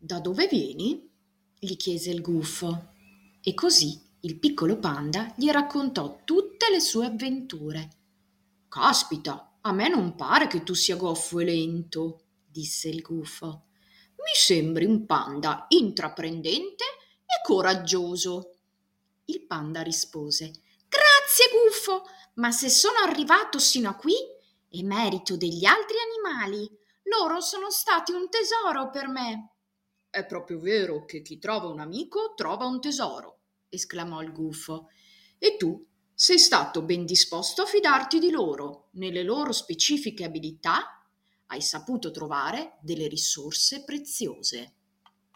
Da dove vieni? Gli chiese il gufo. E così il piccolo panda gli raccontò tutte le sue avventure. Caspita, a me non pare che tu sia goffo e lento, disse il gufo. Mi sembri un panda intraprendente e coraggioso. Il panda rispose: Grazie, gufo, ma se sono arrivato sino a qui è merito degli altri animali. Loro sono stati un tesoro per me. È proprio vero che chi trova un amico trova un tesoro, esclamò il gufo. E tu sei stato ben disposto a fidarti di loro. Nelle loro specifiche abilità hai saputo trovare delle risorse preziose.